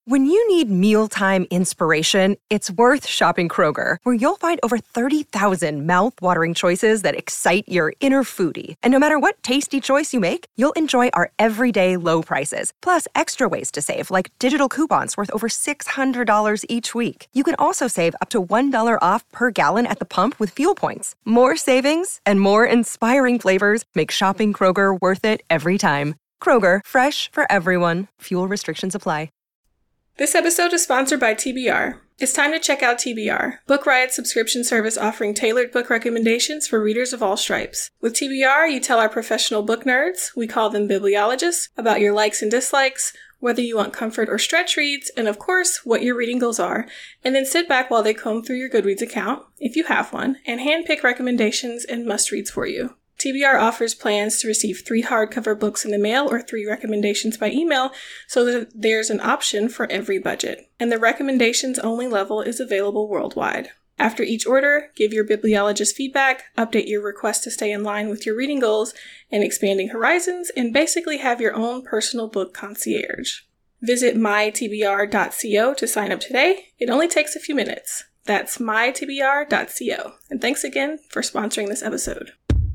When you need mealtime inspiration, it's worth shopping Kroger, where you'll find over 30,000 mouth-watering choices that excite your inner foodie. And no matter what tasty choice you make, you'll enjoy our everyday low prices, plus extra ways to save, like digital coupons worth over $600 each week. You can also save up to $1 off per gallon at the pump with fuel points. More savings and more inspiring flavors make shopping Kroger worth it every time. Kroger, fresh for everyone. Fuel restrictions apply. This episode is sponsored by TBR. It's time to check out TBR, Book Riot's subscription service offering tailored book recommendations for readers of all stripes. With TBR, you tell our professional book nerds, we call them bibliologists, about your likes and dislikes, whether you want comfort or stretch reads, and of course, what your reading goals are, and then sit back while they comb through your Goodreads account, if you have one, and handpick recommendations and must-reads for you. TBR offers plans to receive 3 hardcover books in the mail or 3 recommendations by email, so that there's an option for every budget. And the recommendations only level is available worldwide. After each order, give your bibliologist feedback, update your request to stay in line with your reading goals and expanding horizons, and basically have your own personal book concierge. Visit mytbr.co to sign up today. It only takes a few minutes. That's mytbr.co. And thanks again for sponsoring this episode.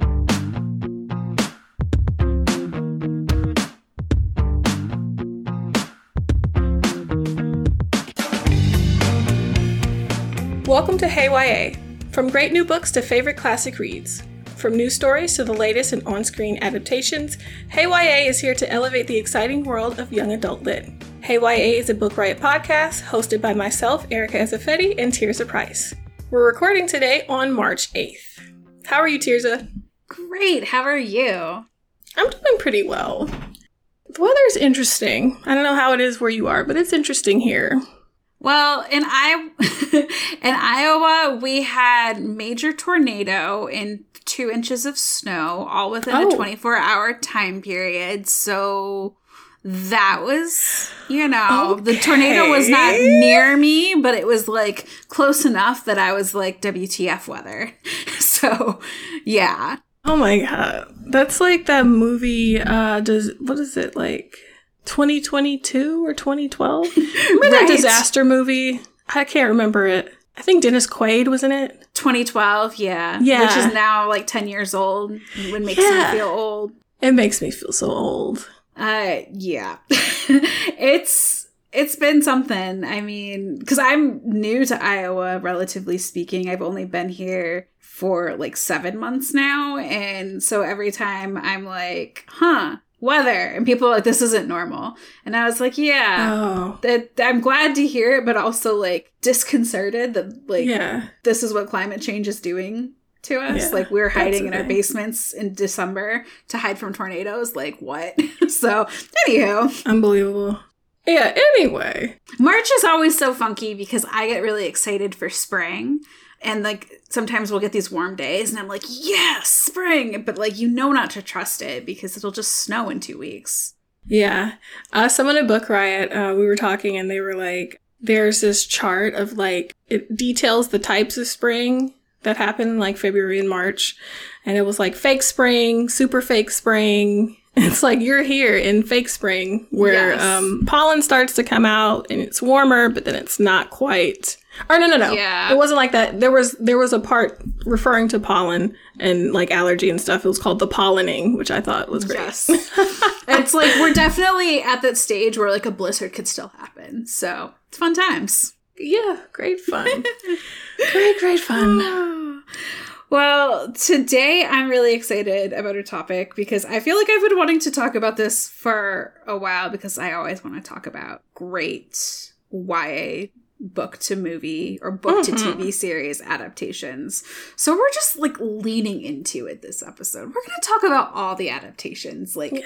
Welcome to Hey YA, from great new books to favorite classic reads. From news stories to the latest in on-screen adaptations, Hey YA is here to elevate the exciting world of young adult lit. Hey YA is a Book Riot podcast hosted by myself, Erica Ezeifedi, and Tirza Price. We're recording today on March 8th. How are you, Tirza? Great, how are you? I'm doing pretty well. The weather's interesting. I don't know how it is where you are, but it's interesting here. Well, in Iowa, we had major tornado and 2 inches of snow, all within a 24-hour time period. So that was, the tornado was not near me, but it was like close enough that I was like, WTF weather. So, yeah. Oh my God. That's like that movie, what is it, like 2022 or 2012? Remember that disaster movie? I can't remember it. I think Dennis Quaid was in it. 2012, yeah. Which is now like 10 years old. It makes me feel old. It makes me feel so old. Yeah. It's been something. I mean, because I'm new to Iowa, relatively speaking. I've only been here for like 7 months now. And so every time I'm like, weather, and people are like, this isn't normal. And I was like, that I'm glad to hear it, but also like disconcerted that like this is what climate change is doing to us. Like we're hiding in our basements in December to hide from tornadoes. Like what? So anywho, unbelievable. Yeah, anyway, March is always so funky because I get really excited for spring. And, like, sometimes we'll get these warm days, and I'm like, yes, spring! But, like, not to trust it, because it'll just snow in 2 weeks. Yeah. Someone at Book Riot, we were talking, and they were like, there's this chart of, like, it details the types of spring that happen in, like, February and March. And it was, like, fake spring, super fake spring. It's like you're here in fake spring, where pollen starts to come out, and it's warmer, but then it's not quite... Or no. Yeah. It wasn't like that. There was a part referring to pollen and like allergy and stuff. It was called the pollinating, which I thought was great. Yes. It's like we're definitely at that stage where like a blizzard could still happen. So it's fun times. Yeah, great fun. great fun. Well, today I'm really excited about our topic because I feel like I've been wanting to talk about this for a while because I always want to talk about great YA book to movie or book to TV series adaptations. So we're just like leaning into it this episode. We're going to talk about all the adaptations, like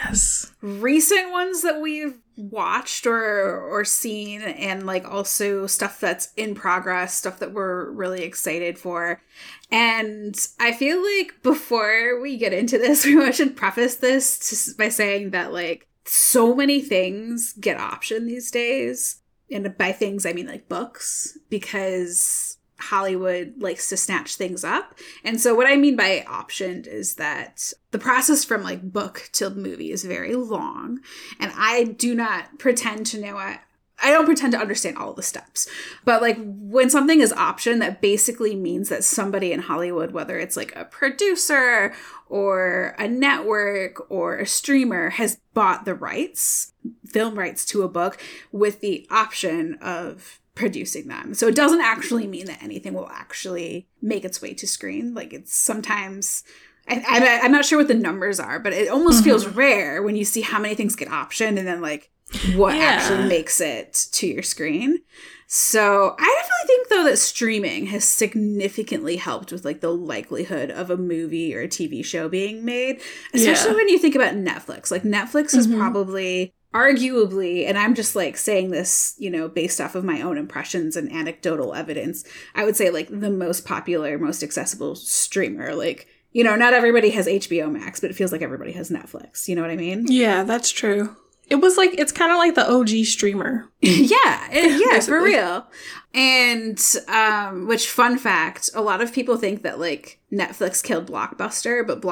recent ones that we've watched or seen, and like also stuff that's in progress, stuff that we're really excited for. And I feel like before we get into this, we should preface this by saying that like so many things get optioned these days. And by things, I mean like books, because Hollywood likes to snatch things up. And so what I mean by optioned is that the process from like book to movie is very long. And I do not pretend to know I don't pretend to understand all the steps, but like when something is optioned, that basically means that somebody in Hollywood, whether it's like a producer or a network or a streamer, has bought the rights, film rights to a book with the option of producing them. So it doesn't actually mean that anything will actually make its way to screen. Like it's sometimes, I'm not sure what the numbers are, but it almost feels rare when you see how many things get optioned and then like what actually makes it to your screen. So I definitely think, though, that streaming has significantly helped with like the likelihood of a movie or a TV show being made, especially when you think about Netflix. Like Netflix is probably arguably, and I'm just like saying this, you know, based off of my own impressions and anecdotal evidence, I would say like the most popular, most accessible streamer. Like, you know, not everybody has HBO Max, but it feels like everybody has Netflix. You know what I mean? Yeah, that's true. It was like, it's kind of like the OG streamer. Yeah, for real. And, which, fun fact, a lot of people think that, like, Netflix killed Blockbuster, but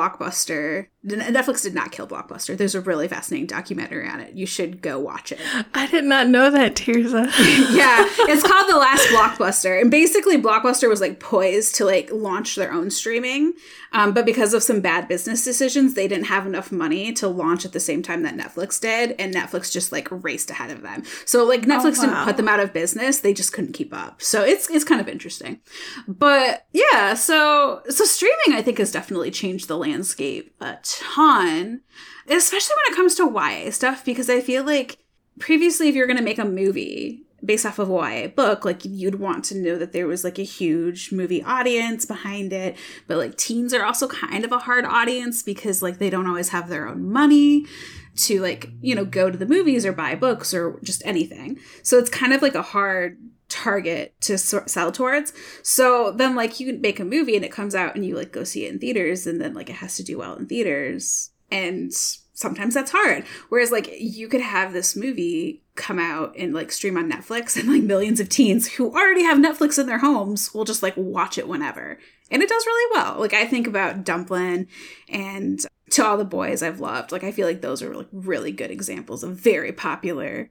Netflix did not kill Blockbuster. There's a really fascinating documentary on it. You should go watch it. I did not know that, Tirza. Yeah, it's called The Last Blockbuster. And basically, Blockbuster was, like, poised to, like, launch their own streaming. But because of some bad business decisions, they didn't have enough money to launch at the same time that Netflix did. And Netflix just, like, raced ahead of them. So, like, Netflix didn't put them out of business. They just couldn't keep up. So it's kind of interesting. But yeah, so streaming, I think, has definitely changed the landscape a ton, especially when it comes to YA stuff, because I feel like previously, if you're going to make a movie based off of a YA book, like you'd want to know that there was like a huge movie audience behind it. But like teens are also kind of a hard audience because like they don't always have their own money to like, you know, go to the movies or buy books or just anything. So it's kind of like a hard target to sell towards. So then like you make a movie and it comes out and you like go see it in theaters, and then like it has to do well in theaters, and sometimes that's hard. Whereas like you could have this movie come out and like stream on Netflix, and like millions of teens who already have Netflix in their homes will just like watch it whenever, and it does really well. Like I think about Dumplin' and To All the Boys I've Loved. Like I feel like those are like really good examples of very popular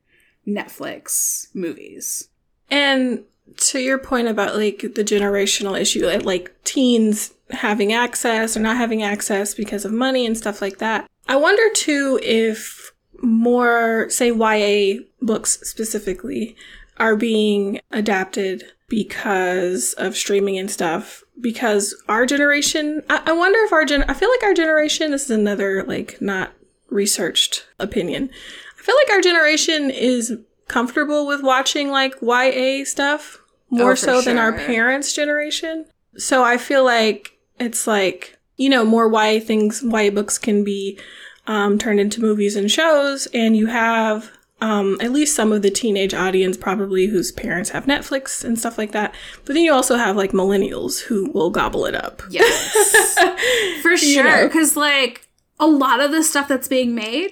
Netflix movies. And to your point about like the generational issue, like teens having access or not having access because of money and stuff like that, I wonder too if more, say, YA books specifically are being adapted because of streaming and stuff. Because our generation, I wonder if I feel like our generation, this is another like not researched opinion, I feel like our generation is comfortable with watching like YA stuff more so than our parents' generation. So I feel like it's like, you know, more YA things, YA books can be turned into movies and shows, and you have at least some of the teenage audience probably whose parents have Netflix and stuff like that. But then you also have like millennials who will gobble it up. Yes. For sure. Because like a lot of the stuff that's being made,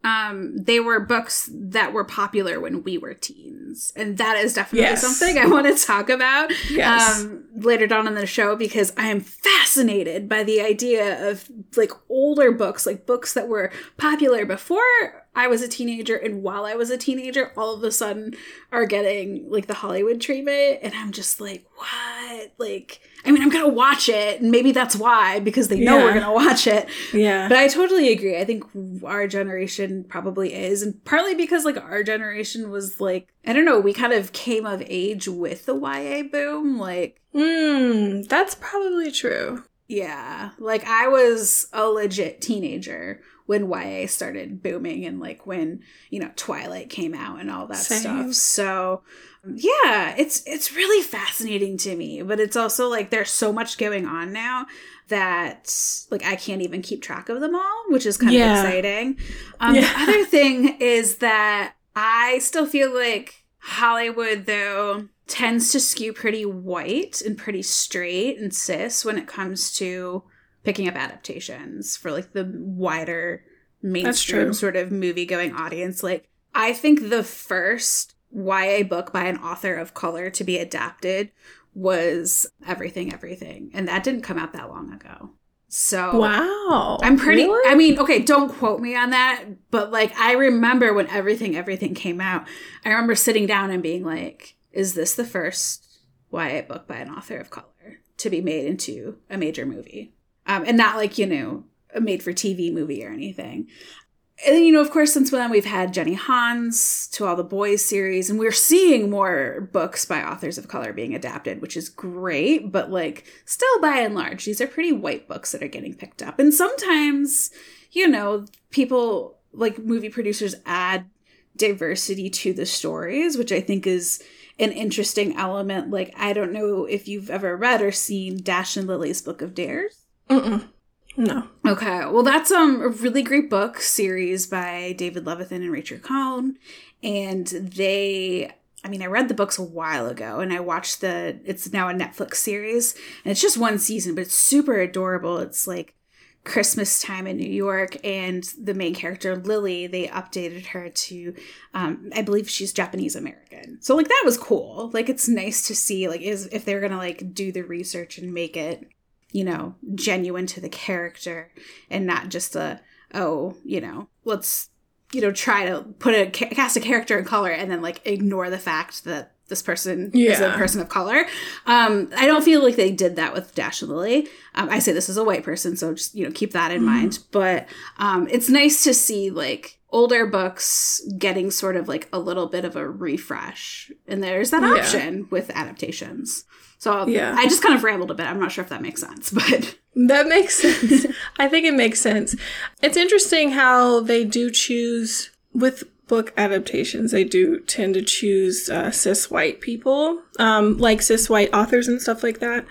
they were books that were popular when we were teens. And that is definitely something I want to talk about later down in the show, because I am fascinated by the idea of like older books, like books that were popular before I was a teenager and while I was a teenager, all of a sudden are getting like the Hollywood treatment. And I'm just like, what? Like, I mean, I'm going to watch it, and maybe that's why, because they know we're going to watch it. Yeah. But I totally agree. I think our generation probably is. And partly because like our generation was like, I don't know, we kind of came of age with the YA boom. Like, that's probably true. Yeah. Like I was a legit teenager when YA started booming, and like when, you know, Twilight came out and all that stuff. So yeah, it's really fascinating to me, but it's also like there's so much going on now that like I can't even keep track of them all, which is kind of exciting. The other thing is that I still feel like Hollywood, though, tends to skew pretty white and pretty straight and cis when it comes to picking up adaptations for like the wider mainstream sort of movie going audience. Like I think the first YA book by an author of color to be adapted was Everything, Everything. And that didn't come out that long ago. So wow. I'm pretty, really? I mean, okay, don't quote me on that, but like, I remember when everything came out, I remember sitting down and being like, is this the first YA book by an author of color to be made into a major movie? And not like, you know, a made for TV movie or anything. And then, you know, of course, since then we've had Jenny Han's To All the Boys series, and we're seeing more books by authors of color being adapted, which is great. But like, still by and large, these are pretty white books that are getting picked up. And sometimes, you know, people like movie producers add diversity to the stories, which I think is an interesting element. Like, I don't know if you've ever read or seen Dash and Lily's Book of Dares. Mm-mm. No. Okay. Well, that's a really great book series by David Levithan and Rachel Cohn. And I read the books a while ago and I watched it's now a Netflix series and it's just one season, but it's super adorable. It's like Christmas time in New York and the main character, Lily, they updated her to, I believe she's Japanese American. So like, that was cool. Like, it's nice to see like if they're going to like do the research and make it, you know, genuine to the character and not just let's, you know, try to cast a character in color and then like ignore the fact that this person is a person of color. I don't feel like they did that with Dash and Lily. I say this as a white person, so just, you know, keep that in mind. But it's nice to see like older books getting sort of like a little bit of a refresh. And there's that option with adaptations. So I just kind of rambled a bit. I'm not sure if that makes sense, but... That makes sense. I think it makes sense. It's interesting how they do choose, with book adaptations, they do tend to choose cis white people, like cis white authors and stuff like that.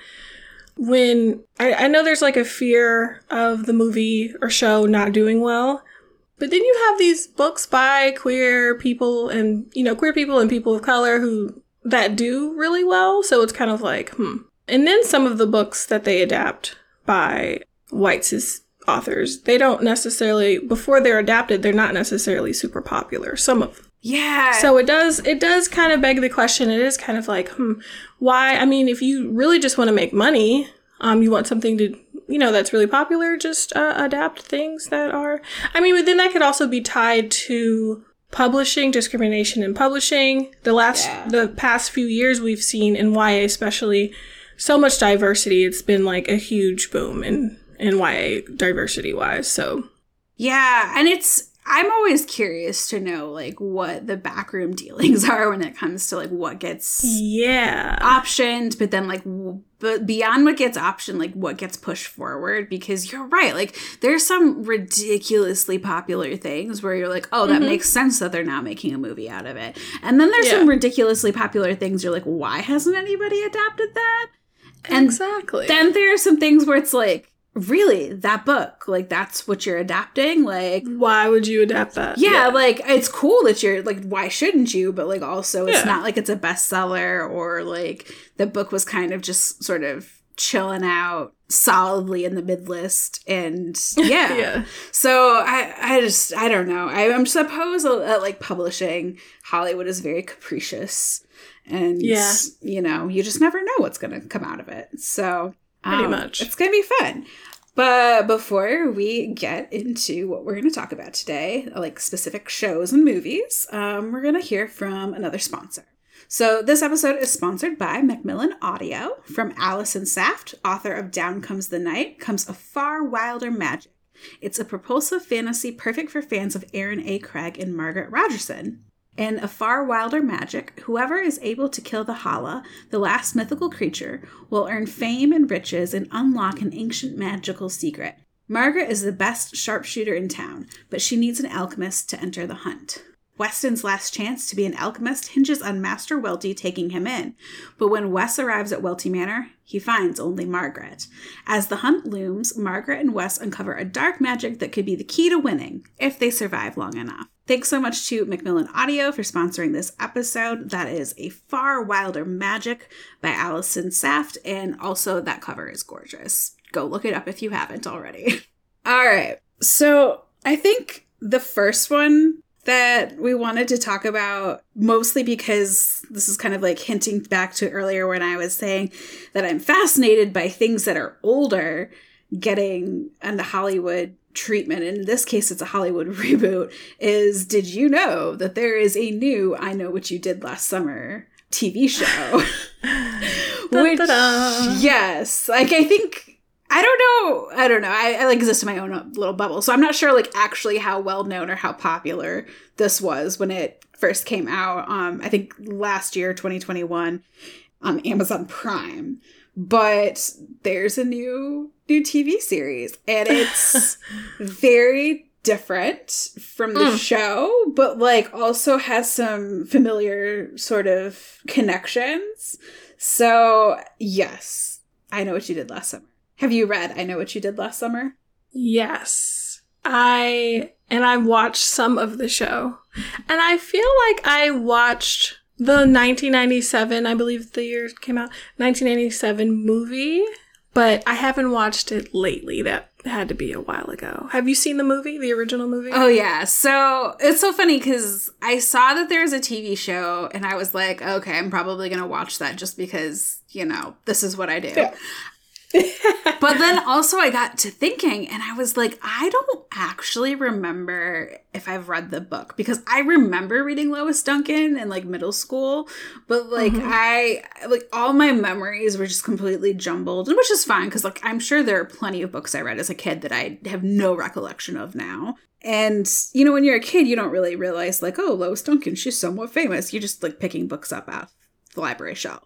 When I know there's like a fear of the movie or show not doing well, but then you have these books by queer people and, you know, queer people and people of color that do really well. So it's kind of like, And then some of the books that they adapt by white cis authors, they don't necessarily, before they're adapted, they're not necessarily super popular. Some of them. Yeah. So it does kind of beg the question. It is kind of like, why? I mean, if you really just want to make money, you want something to, you know, that's really popular, just adapt things that are, I mean, but then that could also be tied to publishing, discrimination in publishing. The past few years we've seen in YA especially so much diversity. It's been like a huge boom in YA diversity wise. So yeah, and I'm always curious to know like what the backroom dealings are when it comes to like what gets optioned, but then like but beyond what gets optioned, like what gets pushed forward, because you're right, like there's some ridiculously popular things where you're like, oh, that makes sense that they're not making a movie out of it. And then there's some ridiculously popular things you're like, why hasn't anybody adapted that? And exactly. Then there are some things where it's like, really, that book, like that's what you're adapting? Like, why would you adapt that? Yeah, like it's cool that you're like, why shouldn't you? But like also it's not like it's a bestseller or like the book was kind of just sort of chilling out solidly in the mid-list. And so I don't know. I'm suppose that like publishing, Hollywood is very capricious and you know, you just never know what's going to come out of it. So pretty much. It's going to be fun. But before we get into what we're going to talk about today, like specific shows and movies, we're going to hear from another sponsor. So this episode is sponsored by Macmillan Audio. From Allison Saft, author of Down Comes the Night, comes A Far Wilder Magic. It's a propulsive fantasy perfect for fans of Aaron A. Craig and Margaret Rogerson. In A Far Wilder Magic, whoever is able to kill the Hala, the last mythical creature, will earn fame and riches and unlock an ancient magical secret. Margaret is the best sharpshooter in town, but she needs an alchemist to enter the hunt. Weston's last chance to be an alchemist hinges on Master Welty taking him in, but when Wes arrives at Welty Manor, he finds only Margaret. As the hunt looms, Margaret and Wes uncover a dark magic that could be the key to winning, if they survive long enough. Thanks so much to Macmillan Audio for sponsoring this episode. That is A Far Wilder Magic by Allison Saft, and also that cover is gorgeous. Go look it up if you haven't already. All right, so I think the first one that we wanted to talk about, mostly because this is kind of like hinting back to earlier when I was saying that I'm fascinated by things that are older, getting a Hollywood treatment, and in this case it's a Hollywood reboot, is did you know that there is a new I Know What You Did Last Summer TV show? Which, yes, like I think, I don't know. I like exist in my own little bubble, so I'm not sure like actually how well known or how popular this was when it first came out. I think last year, 2021, on Amazon Prime. But there's a new TV series, and it's very different from the show, but like also has some familiar sort of connections. So yes, I Know What You Did Last Summer. Have you read I Know What You Did Last Summer? Yes. I've watched some of the show. And I feel like I watched the 1997, I believe the year it came out, 1997 movie, but I haven't watched it lately. That had to be a while ago. Have you seen the movie, the original movie? Oh, yeah. So it's so funny because I saw that there's a TV show and I was like, okay, I'm probably going to watch that just because, you know, this is what I do. Yeah. But then also I got to thinking and I was like, I don't actually remember if I've read the book, because I remember reading Lois Duncan in like middle school, but like I like all my memories were just completely jumbled, which is fine because like I'm sure there are plenty of books I read as a kid that I have no recollection of now. And, you know, when you're a kid, you don't really realize like, oh, Lois Duncan, she's somewhat famous. You're just like picking books up off the library shelf.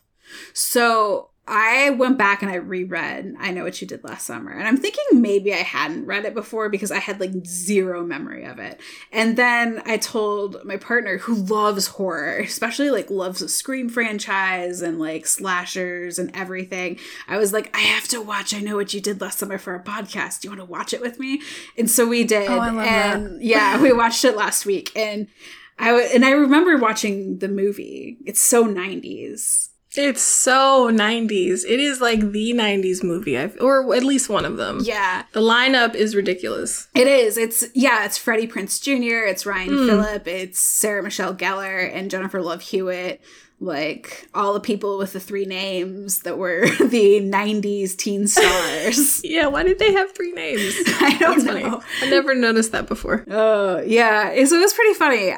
So I went back and I reread I Know What You Did Last Summer. And I'm thinking maybe I hadn't read it before because I had like zero memory of it. And then I told my partner, who loves horror, especially like loves the Scream franchise and like slashers and everything. I was like, I have to watch I Know What You Did Last Summer for a podcast. Do you want to watch it with me? And so we did. Oh, I love and that. Yeah, we watched it last week. And I remember watching the movie. It's so 90s. It's so 90s. It is like the 90s movie, or at least one of them. Yeah. The lineup is ridiculous. It is. It's Freddie Prinze Jr., it's Ryan Phillip, it's Sarah Michelle Gellar, and Jennifer Love Hewitt. Like, all the people with the three names that were the 90s teen stars. Yeah, why did they have three names? I don't know. Funny. I never noticed that before. Oh, yeah. So it was pretty funny.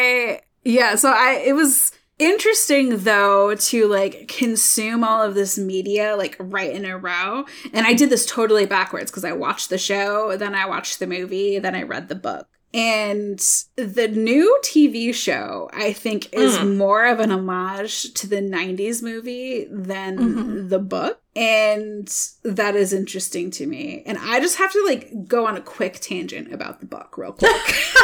It was interesting, though, to, like, consume all of this media, like, right in a row. And I did this totally backwards because I watched the show, then I watched the movie, then I read the book. And the new TV show, I think, is more of an homage to the 90s movie than the book. And that is interesting to me. And I just have to, like, go on a quick tangent about the book real quick.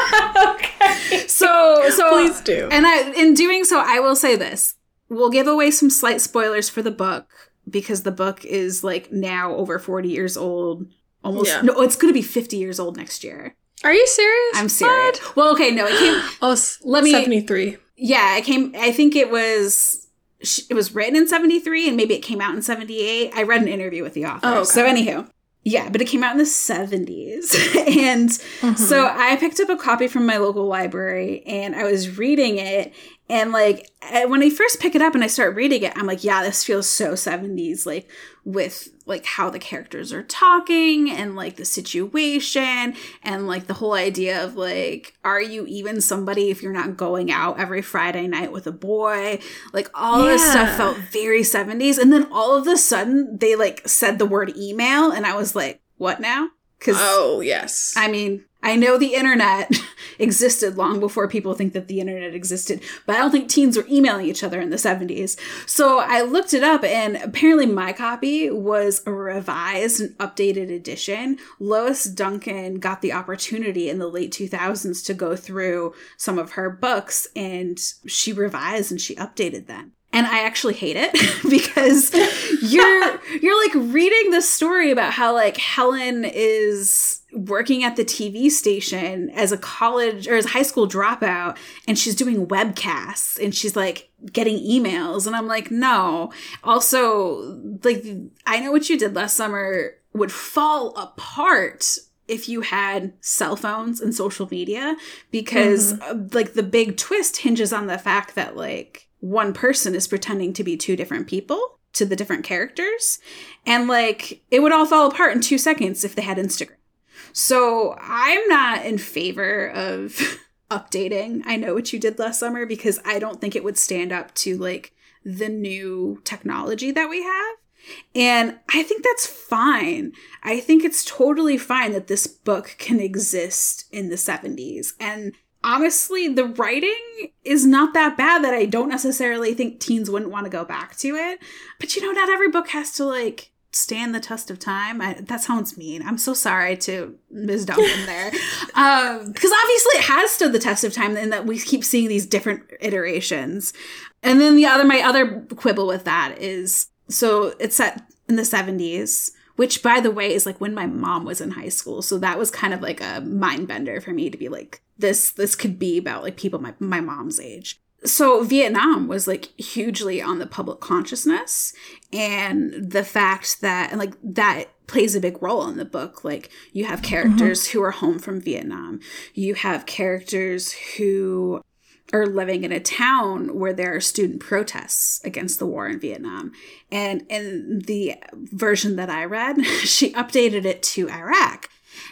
Okay. So Please do. And in doing so, I will say this. We'll give away some slight spoilers for the book because the book is, like, now over 40 years old. Almost. Yeah. No, it's going to be 50 years old next year. Are you serious? I'm serious. What? Well, okay, no, it came... 73. Yeah, it came... I think it was written in 73, and maybe it came out in 78. I read an interview with the author. Oh, okay. So anywho, yeah, but it came out in the 70s. And so I picked up a copy from my local library, and I was reading it, and, like, when I first pick it up and I start reading it, I'm like, yeah, this feels so 70s, like, with, like, how the characters are talking and, like, the situation and, like, the whole idea of, like, are you even somebody if you're not going out every Friday night with a boy? Like, all this stuff felt very 70s. And then all of a sudden, they, like, said the word email, and I was like, what now? Oh, yes. I mean, I know the internet existed long before people think that the internet existed, but I don't think teens were emailing each other in the 70s. So I looked it up, and apparently my copy was a revised and updated edition. Lois Duncan got the opportunity in the late 2000s to go through some of her books, and she revised and she updated them. And I actually hate it because you're like reading this story about how, like, Helen is working at the TV station as a college or as a high school dropout, and she's doing webcasts and she's like getting emails. And I'm like, no. Also, like, I Know What You Did Last Summer would fall apart if you had cell phones and social media, because like the big twist hinges on the fact that, like, one person is pretending to be two different people. to the different characters. And like, it would all fall apart in 2 seconds if they had Instagram. So I'm not in favor of updating I Know What You Did Last Summer, because I don't think it would stand up to like the new technology that we have. And I think that's fine. I think it's totally fine that this book can exist in the 70s. And honestly, the writing is not that bad that I don't necessarily think teens wouldn't want to go back to it. But you know, not every book has to like stand the test of time. That sounds mean. I'm so sorry to Ms. Duncan there. Because obviously it has stood the test of time, and that we keep seeing these different iterations. And then my other quibble with that is, so it's set in the 70s, which by the way is like when my mom was in high school. So that was kind of like a mind bender for me to be like, this could be about like people my mom's age. So Vietnam was like hugely on the public consciousness, and the fact that, and like that plays a big role in the book. Like you have characters who are home from Vietnam. You have characters who are living in a town where there are student protests against the war in Vietnam. And in the version that I read, she updated it to Iraq.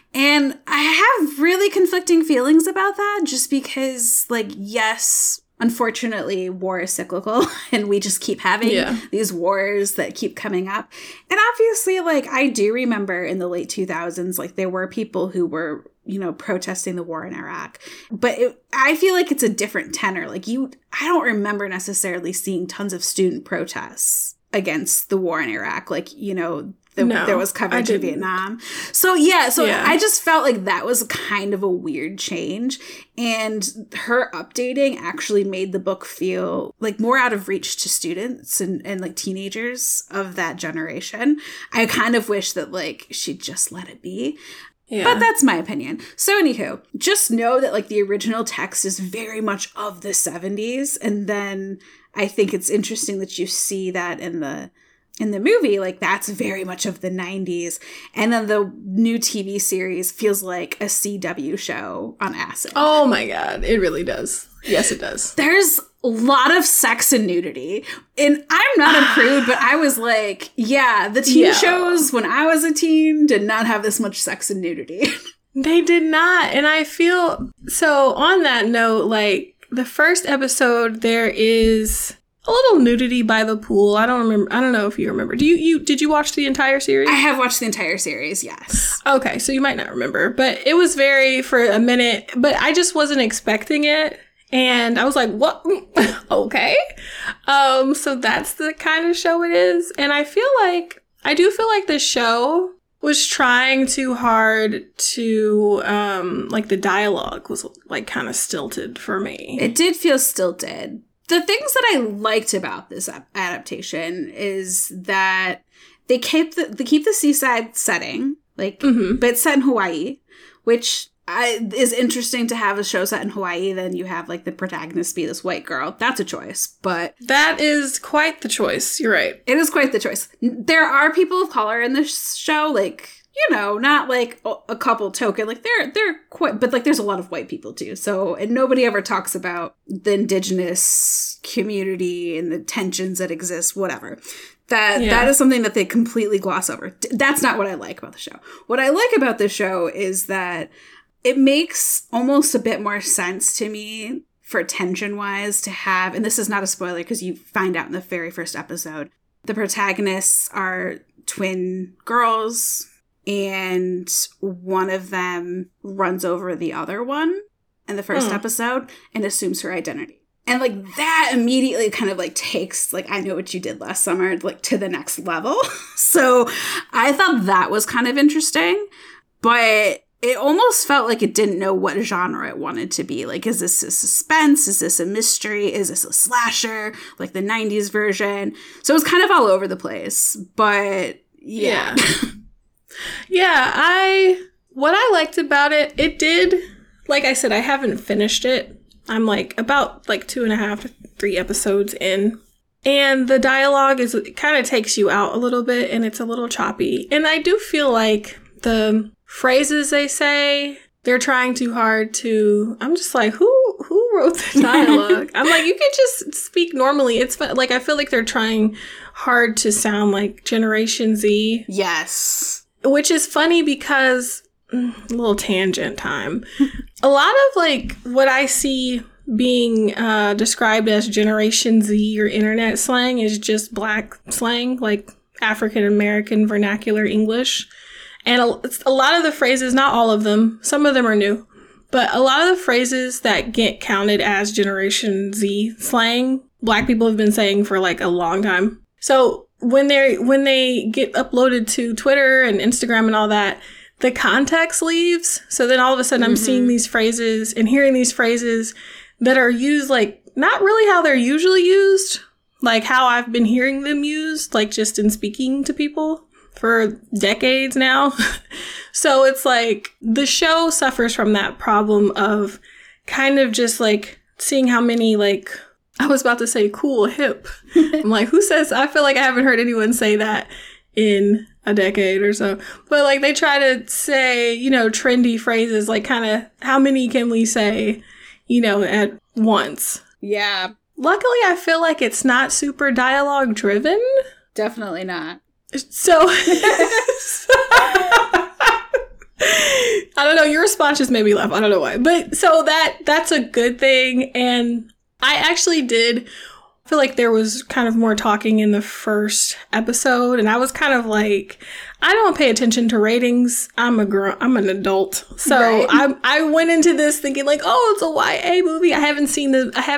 And I have really conflicting feelings about that, just because, like, yes, unfortunately, war is cyclical, and we just keep having these wars that keep coming up. And obviously, like, I do remember in the late 2000s, like, there were people who were, you know, protesting the war in Iraq. But I feel like it's a different tenor. Like, I don't remember necessarily seeing tons of student protests against the war in Iraq. Like, you know, there was coverage of Vietnam. So I just felt like that was kind of a weird change. And her updating actually made the book feel like more out of reach to students and like teenagers of that generation. I kind of wish that like she'd just let it be. Yeah. But that's my opinion. So anywho, just know that like the original text is very much of the 70s. And then I think it's interesting that you see that in the movie, like that's very much of the 90s. And then the new TV series feels like a CW show on acid. Oh my God. It really does. Yes, it does. There's a lot of sex and nudity. And I'm not a prude, but I was like, yeah, the teen shows when I was a teen did not have this much sex and nudity. They did not. And I feel, so on that note, like the first episode, there is a little nudity by the pool. I don't know if you remember. Did you watch the entire series? I have watched the entire series, yes. Okay, so you might not remember, but it was for a minute, but I just wasn't expecting it. And I was like, what? Okay. So that's the kind of show it is. And I do feel like the show was trying too hard to, like the dialogue was like kind of stilted for me. It did feel stilted. The things that I liked about this adaptation is that they keep the seaside setting, like, but it's set in Hawaii, which is interesting to have a show set in Hawaii. Then you have like the protagonist be this white girl. That's a choice, but that is quite the choice. You're right. It is quite the choice. There are people of color in this show, like, you know, not like a couple token, like they're quite, but like there's a lot of white people too. So, and nobody ever talks about the indigenous community and the tensions that exist, whatever. That is something that they completely gloss over. That's not what I like about the show. What I like about the show is that it makes almost a bit more sense to me for tension-wise to have, and this is not a spoiler because you find out in the very first episode, the protagonists are twin girls, and one of them runs over the other one in the first episode and assumes her identity. And like that immediately kind of like takes like I Know What You Did Last Summer like to the next level. So I thought that was kind of interesting, but it almost felt like it didn't know what genre it wanted to be. Like, is this a suspense? Is this a mystery? Is this a slasher? Like the 90s version. So it was kind of all over the place, but yeah. What I liked about it did, like I said, I haven't finished it. I'm like about like 2.5 to 3 episodes in. And the dialogue it kind of takes you out a little bit and it's a little choppy. And I do feel like the phrases they say, they're trying too hard to, I'm just like, who who wrote the dialogue? I'm like, you can just speak normally. It's fun. Like, I feel like they're trying hard to sound like Generation Z. Yes. Which is funny because, a little tangent time. A lot of, like, what I see being described as Generation Z or internet slang is just Black slang, like African American vernacular English. And a lot of the phrases, not all of them, some of them are new, but a lot of the phrases that get counted as Generation Z slang, Black people have been saying for like a long time. So when they get uploaded to Twitter and Instagram and all that, the context leaves. So then all of a sudden I'm seeing these phrases and hearing these phrases that are used like not really how they're usually used, like how I've been hearing them used, like just in speaking to people for decades now. So it's like the show suffers from that problem of kind of just like seeing how many, like, I was about to say cool, hip. I'm like, who says? I feel like I haven't heard anyone say that in a decade or so. But like they try to say, you know, trendy phrases, like kind of how many can we say, you know, at once. Yeah. Luckily, I feel like it's not super dialogue driven. Definitely not. So, I don't know. Your response just made me laugh. I don't know why. But so that's a good thing. And I actually did feel like there was kind of more talking in the first episode. And I was kind of like, I don't pay attention to ratings. I'm an adult. So right. I went into this thinking like, oh, it's a YA movie. I haven't seen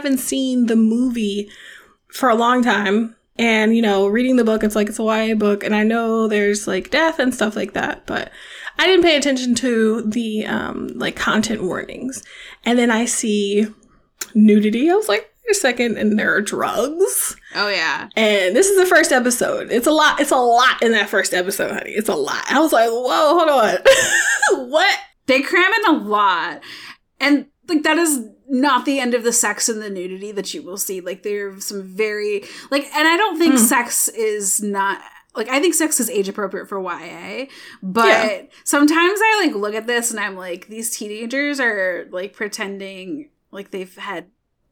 the movie for a long time. And, you know, reading the book, it's like, it's a YA book. And I know there's like death and stuff like that. But I didn't pay attention to the like content warnings. And then I see nudity. I was like, wait a second. And there are drugs. Oh, yeah. And this is the first episode. It's a lot in that first episode, honey. It's a lot. I was like, whoa, hold on. What? They cram in a lot. And like that is not the end of the sex and the nudity that you will see. Like there's some very like, and I don't think sex is not like, I think sex is age appropriate for YA, but sometimes I like look at this and I'm like, these teenagers are like pretending like they've had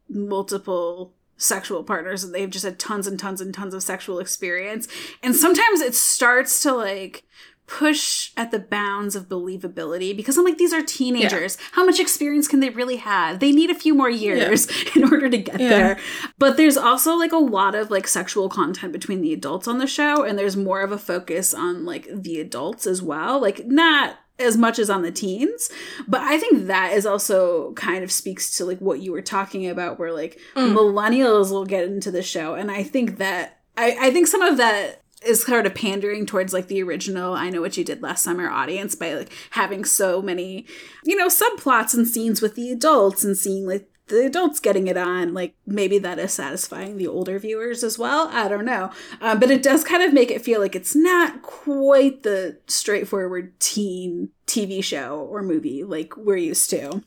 multiple sexual partners and they've just had tons and tons and tons of sexual experience. And sometimes it starts to like push at the bounds of believability because I'm like, these are teenagers. Yeah. How much experience can they really have? They need a few more years in order to get there. But there's also like a lot of like sexual content between the adults on the show, and there's more of a focus on like the adults as well. Like not as much as on the teens, but I think that is also kind of speaks to like what you were talking about where like millennials will get into the show. And I think that I think some of that is sort of pandering towards like the original I Know What You Did Last Summer audience by like having so many, you know, subplots and scenes with the adults and seeing like the adults getting it on. Like maybe that is satisfying the older viewers as well. I don't know. But it does kind of make it feel like it's not quite the straightforward teen TV show or movie like we're used to.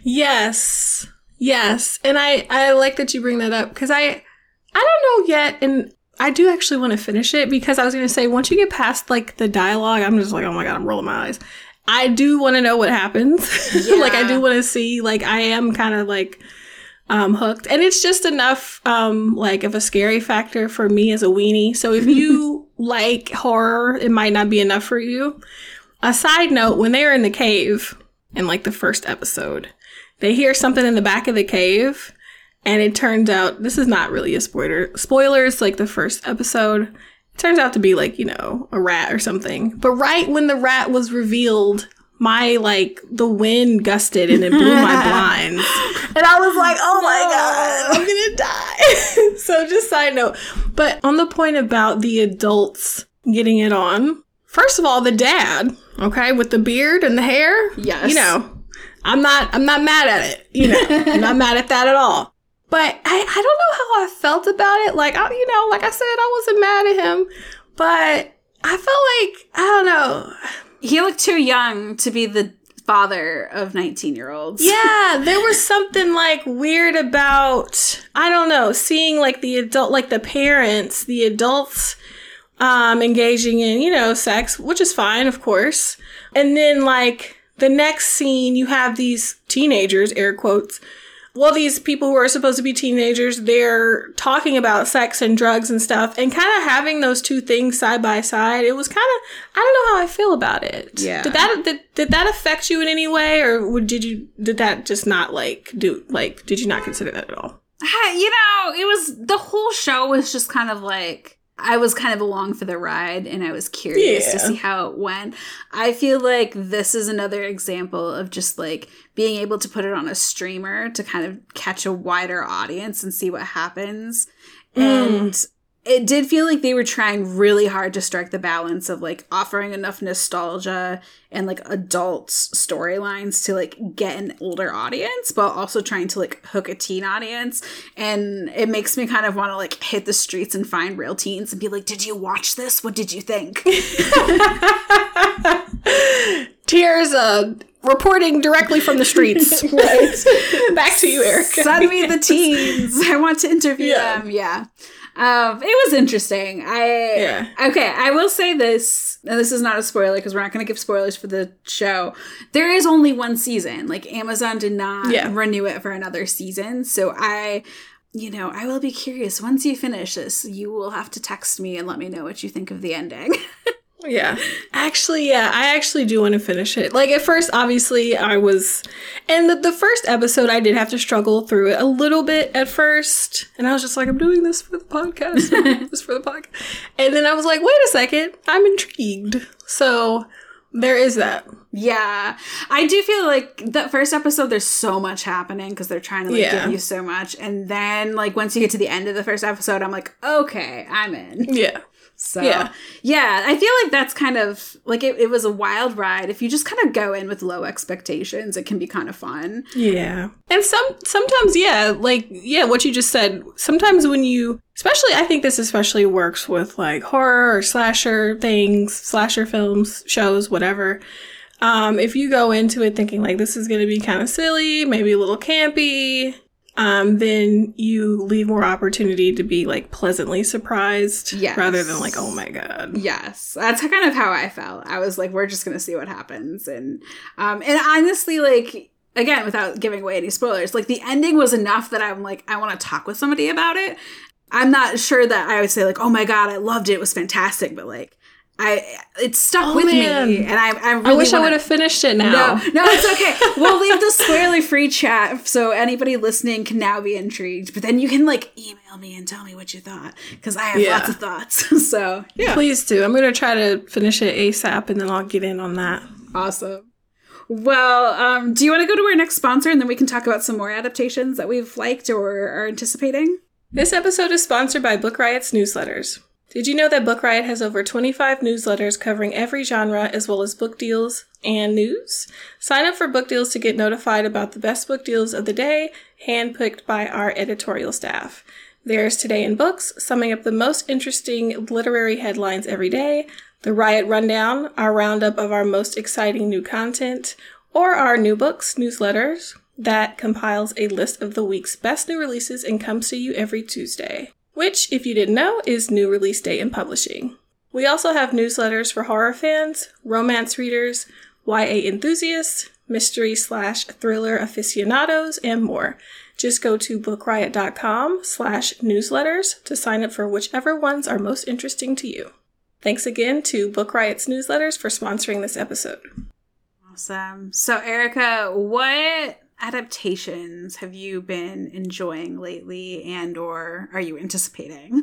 Yes. And I like that you bring that up because I don't know yet, and I do actually want to finish it because I was going to say, once you get past like the dialogue, I'm just like, oh my God, I'm rolling my eyes. I do want to know what happens. Yeah. Like I do want to see, like I am kind of like hooked, and it's just enough like of a scary factor for me as a weenie. So if you like horror, it might not be enough for you. A side note, when they are in the cave in like the first episode, they hear something in the back of the cave. And it turns out, this is not really a spoiler. Spoilers, like the first episode, it turns out to be like, you know, a rat or something. But right when the rat was revealed, the wind gusted and it blew my blinds. And I was like, oh my God, I'm gonna die. So just side note. But on the point about the adults getting it on, first of all, the dad, okay, with the beard and the hair. Yes. You know, I'm not mad at it. You know, I'm not mad at that at all. But I don't know how I felt about it. Like, you know, like I said, I wasn't mad at him. But I felt like, I don't know. He looked too young to be the father of 19-year-olds. Yeah, there was something like weird about, I don't know, seeing like the adult, like the parents, the adults engaging in, you know, sex, which is fine, of course. And then like the next scene, you have these teenagers, air quotes, well, these people who are supposed to be teenagers, they're talking about sex and drugs and stuff, and kind of having those two things side by side. It was kind of, I don't know how I feel about it. Yeah. Did that affect you in any way, or did that just not did you not consider that at all? You know, it was, the whole show was just kind of like, I was kind of along for the ride, and I was curious to see how it went. I feel like this is another example of just like being able to put it on a streamer to kind of catch a wider audience and see what happens. And it did feel like they were trying really hard to strike the balance of like offering enough nostalgia and like adult storylines to like get an older audience, but also trying to like hook a teen audience. And it makes me kind of want to like hit the streets and find real teens and be like, did you watch this? What did you think? Tears reporting directly from the streets. Right. Back to you, Erica. Send me the teens. I want to interview them. Yeah. It was interesting. Okay, I will say this, and this is not a spoiler because we're not going to give spoilers for the show. There is only one season. Like, Amazon did not renew it for another season. So I will be curious. Once you finish this, you will have to text me and let me know what you think of the ending. Yeah. Actually, I actually do want to finish it. Like, at first, obviously, and the first episode, I did have to struggle through it a little bit at first. And I was just like, I'm doing this for the podcast. And then I was like, wait a second, I'm intrigued. So there is that. Yeah. I do feel like that first episode, there's so much happening because they're trying to like give you so much. And then like once you get to the end of the first episode, I'm like, okay, I'm in. Yeah. So, yeah, I feel like that's kind of, like, it was a wild ride. If you just kind of go in with low expectations, it can be kind of fun. Yeah. And sometimes, what you just said, sometimes when you, especially, I think this especially works with, like, horror or slasher things, slasher films, shows, whatever. If you go into it thinking, like, this is going to be kind of silly, maybe a little campy, then you leave more opportunity to be like pleasantly surprised rather than like, oh my God. Yes. That's kind of how I felt. I was like, we're just going to see what happens. And honestly, like, again, without giving away any spoilers, like the ending was enough that I'm like, I want to talk with somebody about it. I'm not sure that I would say like, oh my God, I loved it. It was fantastic. But like, it stuck with me, and I wish I would have finished it now. No, it's okay. We'll leave the spoiler-free chat so anybody listening can now be intrigued. But then you can like email me and tell me what you thought because I have lots of thoughts. So yeah, please do. I'm gonna try to finish it ASAP, and then I'll get in on that. Awesome. Well, do you want to go to our next sponsor, and then we can talk about some more adaptations that we've liked or are anticipating? This episode is sponsored by Book Riot's newsletters. Did you know that Book Riot has over 25 newsletters covering every genre as well as book deals and news? Sign up for book deals to get notified about the best book deals of the day, handpicked by our editorial staff. There's Today in Books, summing up the most interesting literary headlines every day, the Riot Rundown, our roundup of our most exciting new content, or our New Books newsletters that compiles a list of the week's best new releases and comes to you every Tuesday. Which, if you didn't know, is New Release Day in Publishing. We also have newsletters for horror fans, romance readers, YA enthusiasts, mystery/thriller aficionados, and more. Just go to bookriot.com/newsletters to sign up for whichever ones are most interesting to you. Thanks again to Book Riot's newsletters for sponsoring this episode. Awesome. So, Erica, what adaptations have you been enjoying lately and or are you anticipating?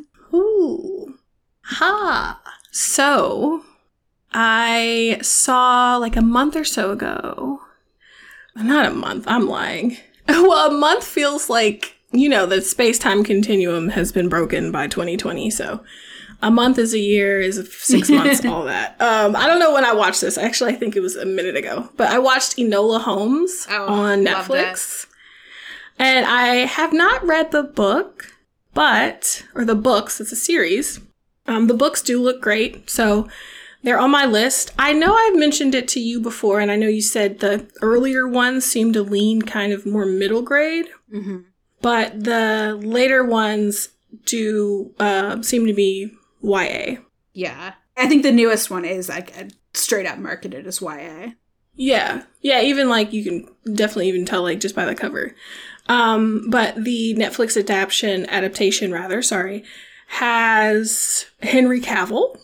So I saw like a month or so ago, not a month, I'm lying. Well, a month feels like, the space-time continuum has been broken by 2020, so a month is a year, is 6 months, all that. I don't know when I watched this. Actually, I think it was a minute ago. But I watched Enola Holmes on Netflix. And I have not read the book, or the books, it's a series. The books do look great, so they're on my list. I know I've mentioned it to you before, and I know you said the earlier ones seem to lean kind of more middle grade. Mm-hmm. But the later ones do seem to be YA. Yeah. I think the newest one is like straight up marketed as YA. Yeah. Yeah, even like you can definitely even tell like just by the cover. But the Netflix adaptation has Henry Cavill.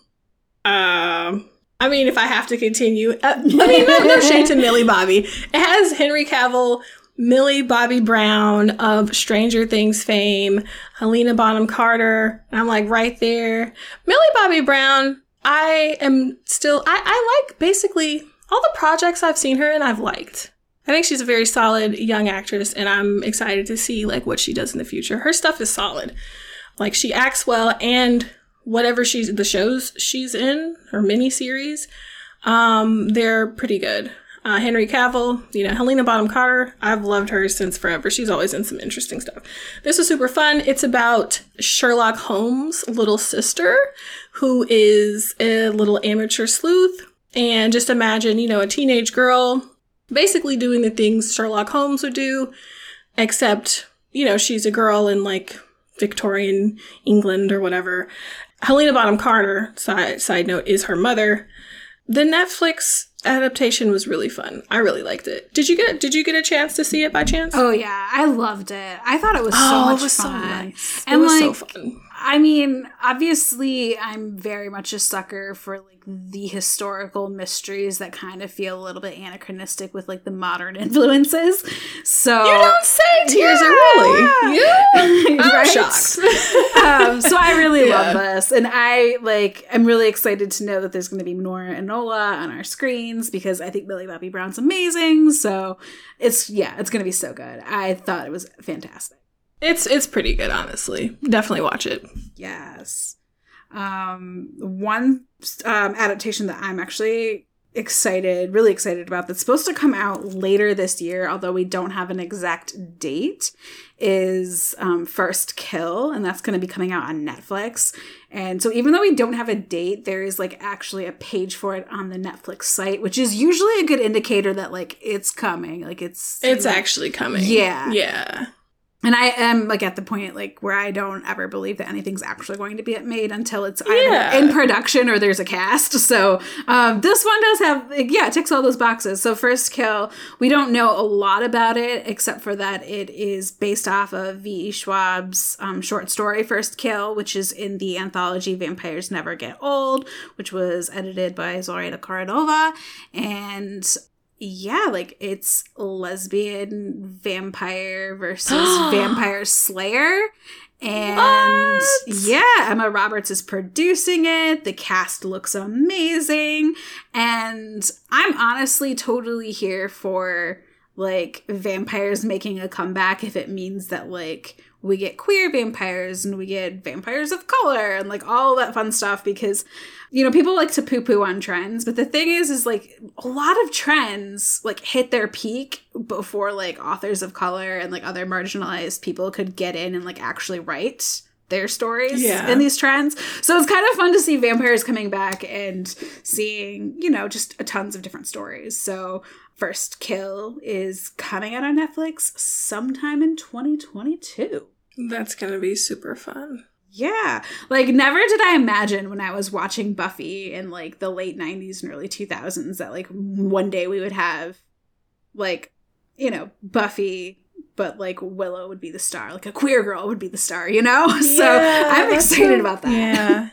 I mean, if I have to continue, no shade to Millie Bobby. It has Henry Cavill, Millie Bobby Brown of Stranger Things fame, Helena Bonham Carter. And I'm like right there. Millie Bobby Brown, I like basically all the projects I've seen her in, I've liked. I think she's a very solid young actress, and I'm excited to see like what she does in the future. Her stuff is solid. Like, she acts well, and whatever the shows she's in, her miniseries, they're pretty good. Henry Cavill, Helena Bonham Carter, I've loved her since forever. She's always in some interesting stuff. This is super fun. It's about Sherlock Holmes' little sister, who is a little amateur sleuth. And just imagine, a teenage girl basically doing the things Sherlock Holmes would do, except, she's a girl in like Victorian England or whatever. Helena Bonham Carter, side note, is her mother. The Netflix adaptation was really fun. I really liked it. Did you get a chance to see it by chance? Oh yeah, I loved it. I thought it was so much fun. So nice. And it was so fun. I mean, obviously, I'm very much a sucker for like the historical mysteries that kind of feel a little bit anachronistic with like the modern influences. So you don't say, Tears are really. I'm right? shocked. So I really love this, and I'm really excited to know that there's going to be Nora and Nola on our screens because I think Millie Bobby Brown's amazing. So it's going to be so good. I thought it was fantastic. It's pretty good, honestly. Definitely watch it. Yes. One adaptation that I'm actually really excited about that's supposed to come out later this year, although we don't have an exact date, is First Kill, and that's going to be coming out on Netflix. And so even though we don't have a date, there is like actually a page for it on the Netflix site, which is usually a good indicator that like it's coming. Like it's actually coming. Yeah. Yeah. And I am like at the point like where I don't ever believe that anything's actually going to be made until it's either in production or there's a cast. So this one does have, it ticks all those boxes. So First Kill, we don't know a lot about it except for that it is based off of V.E. Schwab's short story First Kill, which is in the anthology Vampires Never Get Old, which was edited by Zoraida Korenova. And yeah, like it's lesbian vampire versus vampire slayer. And Emma Roberts is producing it. The cast looks amazing. And I'm honestly totally here for like vampires making a comeback if it means that like we get queer vampires and we get vampires of color and like all that fun stuff because, people like to poo-poo on trends. But the thing is like a lot of trends like hit their peak before like authors of color and like other marginalized people could get in and like actually write their stories in these trends. So it's kind of fun to see vampires coming back and seeing, just tons of different stories. So First Kill is coming out on Netflix sometime in 2022. That's going to be super fun. Yeah. Like, never did I imagine when I was watching Buffy in, like, the late 90s and early 2000s that, like, one day we would have, like, Buffy, but, like, Willow would be the star. Like, a queer girl would be the star, So I'm excited about that. Yeah.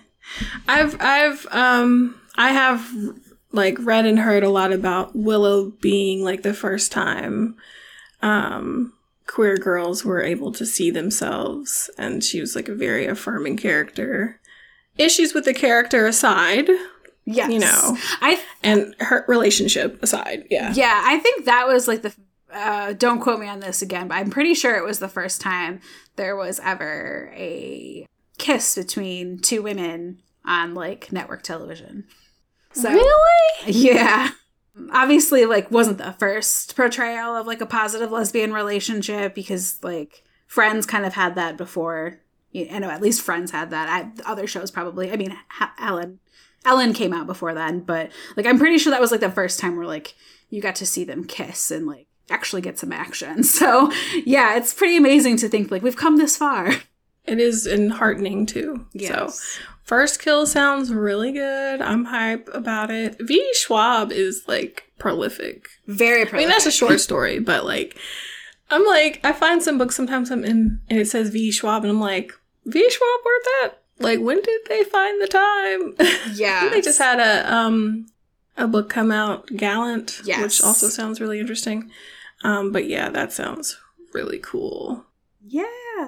I have, like, read and heard a lot about Willow being, like, the first time queer girls were able to see themselves, and she was like a very affirming character. Issues with the character aside, and her relationship aside, I think that was like the don't quote me on this again, but I'm pretty sure it was the first time there was ever a kiss between two women on like network television. So, really? Yeah. Obviously, like, wasn't the first portrayal of, like, a positive lesbian relationship because, like, Friends kind of had that before. At least Friends had that. Other shows probably. I mean, Ellen came out before then, but, like, I'm pretty sure that was, like, the first time where, like, you got to see them kiss and, like, actually get some action. So, yeah, it's pretty amazing to think, like, we've come this far. It is enheartening, too. Yes. So, First Kill sounds really good. I'm hype about it. V.E. Schwab is, like, prolific. Very prolific. I mean, that's a short story, but like, I'm like, I find some books sometimes I'm in and it says V. Schwab, and I'm like, V. Schwab wrote that? Like, when did they find the time? Yeah. I think they just had a book come out, Gallant, yes. which also sounds really interesting. But yeah, that sounds really cool. Yeah.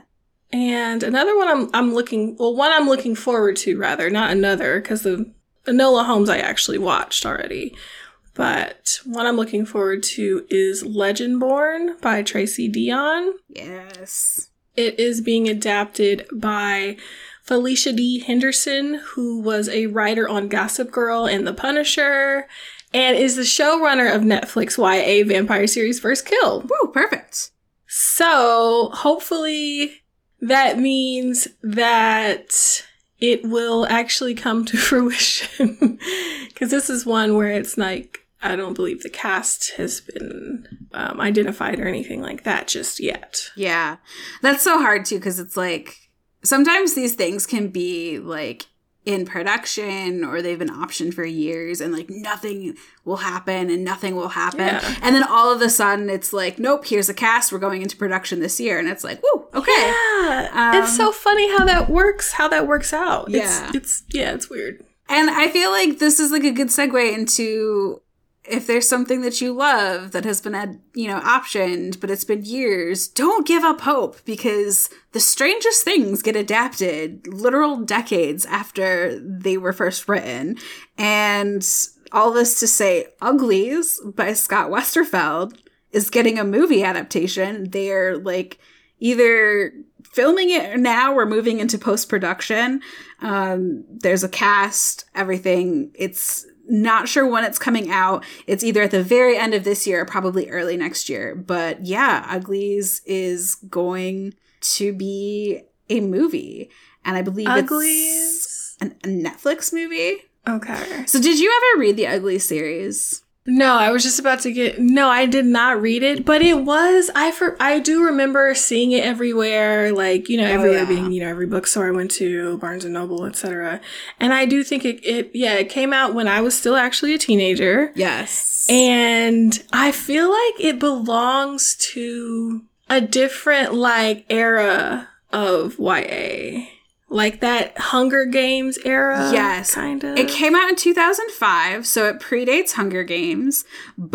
And another one I'm looking forward to, rather, not another, because the Enola Holmes I actually watched already. But one I'm looking forward to is Legendborn by Tracy Deonn. Yes. It is being adapted by Felicia D. Henderson, who was a writer on Gossip Girl and The Punisher, and is the showrunner of Netflix YA vampire series First Kill. Woo, perfect. So hopefully that means that it will actually come to fruition. Because this is one where it's like, I don't believe the cast has been identified or anything like that just yet. Yeah. That's so hard, too, because it's like, sometimes these things can be, like, in production or they've been optioned for years and, like, nothing will happen and nothing will happen. Yeah. And then all of a sudden it's like, nope, here's a cast. We're going into production this year. And it's like, woo, okay. Yeah. It's so funny how that works out. Yeah. It's weird. And I feel like this is, like, a good segue into... if there's something that you love that has been, optioned, but it's been years, don't give up hope, because the strangest things get adapted literal decades after they were first written. And all this to say, Uglies by Scott Westerfeld is getting a movie adaptation. They're like either filming it now or moving into post-production. There's a cast, everything. It's not sure when it's coming out. It's either at the very end of this year or probably early next year. But yeah, Uglies is going to be a movie. And I believe it's a Netflix movie. Okay. So did you ever read the Uglies series? No, I was just about to no, I did not read it, but it was, I do remember seeing it everywhere, like, everywhere being, every bookstore I went to, Barnes & Noble, etc. And I do think it came out when I was still actually a teenager. Yes. And I feel like it belongs to a different, like, era of YA. Like that Hunger Games era? Yes. Kind of. It came out in 2005, so it predates Hunger Games.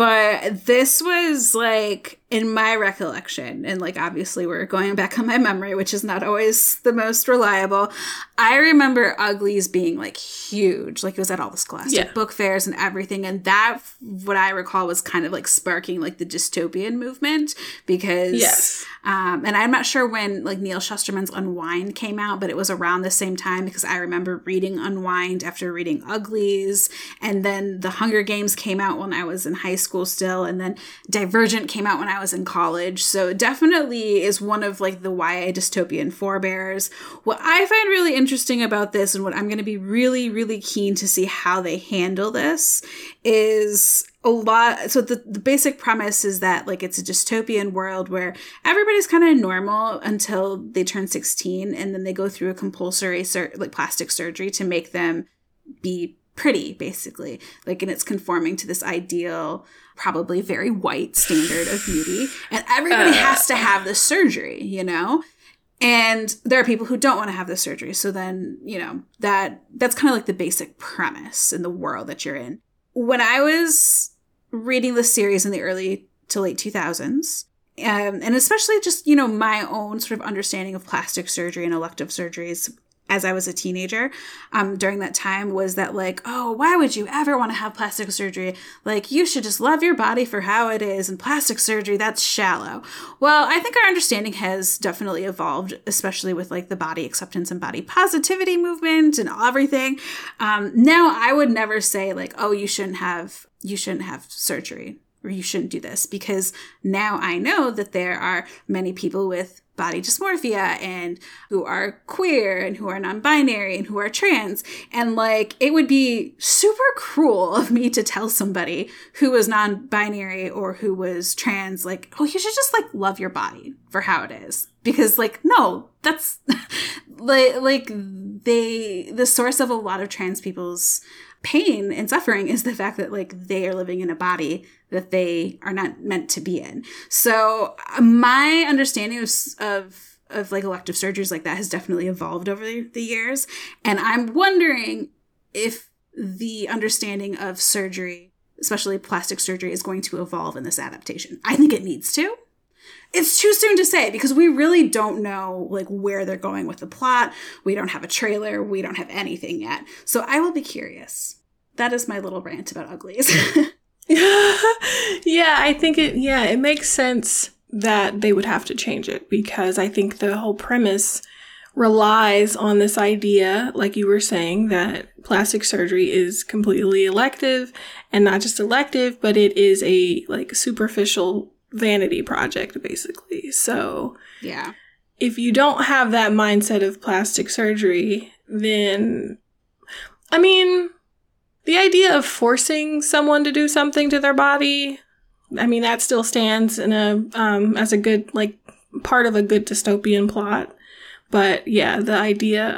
But this was, like, in my recollection, and, like, obviously we're going back on my memory, which is not always the most reliable. I remember Uglies being, like, huge. Like, it was at all the scholastic book fairs and everything. And that, what I recall, was kind of, like, sparking, like, the dystopian movement. Because... yes. And I'm not sure when, like, Neil Shusterman's Unwind came out, but it was around the same time, because I remember reading Unwind after reading Uglies, and then The Hunger Games came out when I was in high school still, and then Divergent came out when I was in college. So it definitely is one of, like, the YA dystopian forebears. What I find really interesting about this, and what I'm going to be really, really keen to see how they handle this, is a lot. So the basic premise is that, like, it's a dystopian world where everybody's kind of normal until they turn 16, and then they go through a compulsory plastic surgery to make them be pretty, basically. Like, and it's conforming to this ideal, probably very white standard of beauty, and everybody has to have this surgery, And there are people who don't want to have this surgery. So then, that's kind of like the basic premise in the world that you're in. When I was reading the series in the early to late 2000s, and especially just, my own sort of understanding of plastic surgery and elective surgeries as I was a teenager, during that time, was that, like, oh, why would you ever want to have plastic surgery? Like, you should just love your body for how it is, and plastic surgery, that's shallow. Well, I think our understanding has definitely evolved, especially with, like, the body acceptance and body positivity movement and everything. Now I would never say, like, oh, you shouldn't have surgery, or you shouldn't do this, because now I know that there are many people with body dysmorphia and who are queer and who are non-binary and who are trans. And like, it would be super cruel of me to tell somebody who was non-binary or who was trans, like, oh, you should just like love your body for how it is. Because like, no, that's the source of a lot of trans people's pain and suffering is the fact that like they are living in a body that they are not meant to be in. So my understanding of like elective surgeries like that has definitely evolved over the years. And I'm wondering if the understanding of surgery, especially plastic surgery, is going to evolve in this adaptation. I think it needs to. It's too soon to say because we really don't know like where they're going with the plot. We don't have a trailer. We don't have anything yet. So I will be curious. That is my little rant about Uglies. Yeah, I think it makes sense that they would have to change it because I think the whole premise relies on this idea, like you were saying, that plastic surgery is completely elective and not just elective, but it is a like superficial vanity project, basically. So yeah, if you don't have that mindset of plastic surgery, then, I mean, the idea of forcing someone to do something to their body, I mean, that still stands in a as a good, like, part of a good dystopian plot. But yeah, the idea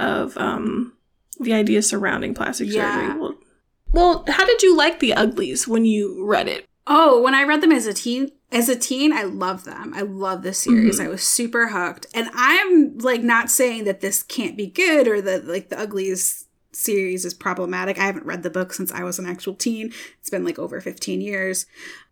surrounding plastic surgery. Well, how did you like the Uglies when you read it? Oh, when I read them as a teen, I love them. I love this series. Mm-hmm. I was super hooked. And I'm like not saying that this can't be good or that like the Uglies series is problematic. I haven't read the book since I was an actual teen. It's been like over 15 years.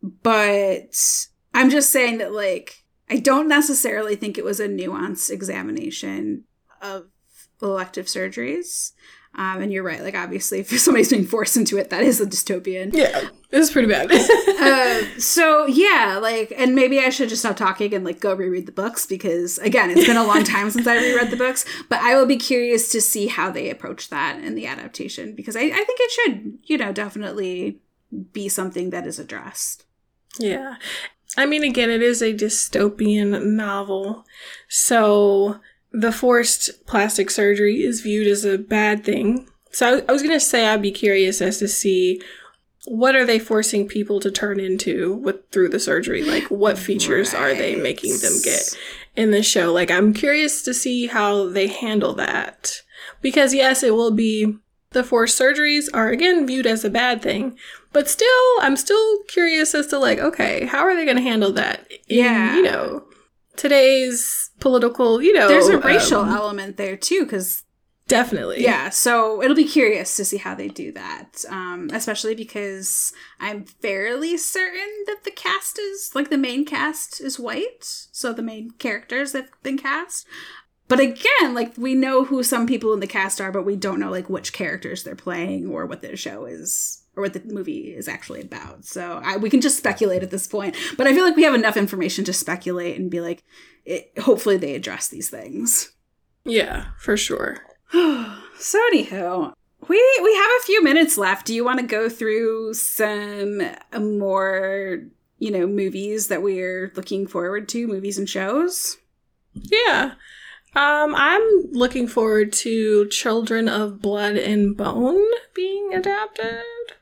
But I'm just saying that like I don't necessarily think it was a nuanced examination of elective surgeries. And you're right. Like, obviously, if somebody's being forced into it, that is a dystopian. Yeah, it was pretty bad. So, yeah, like, and maybe I should just stop talking and, like, go reread the books because, again, it's been a long time since I reread the books. But I will be curious to see how they approach that in the adaptation because I think it should, you know, definitely be something that is addressed. Yeah. I mean, again, it is a dystopian novel. So the forced plastic surgery is viewed as a bad thing. So I was going to say I'd be curious as to see what are they forcing people to turn into through the surgery? Like, what features are they making them get in the show? Like, I'm curious to see how they handle that. Because, yes, it will be the forced surgeries are, again, viewed as a bad thing. But still, I'm still curious as to, like, okay, how are they going to handle that in, you know, today's political, you know. There's a racial element there, too, because definitely. Yeah, so it'll be curious to see how they do that, especially because I'm fairly certain that the cast is, like, the main cast is white, so the main characters have been cast. But again, like, we know who some people in the cast are, but we don't know, like, which characters they're playing or what their show is, or what the movie is actually about. So we can just speculate at this point. But I feel like we have enough information to speculate and be like, hopefully they address these things. Yeah, for sure. So anywho, we have a few minutes left. Do you want to go through some more, you know, movies that we're looking forward to, movies and shows? Yeah. I'm looking forward to Children of Blood and Bone being adapted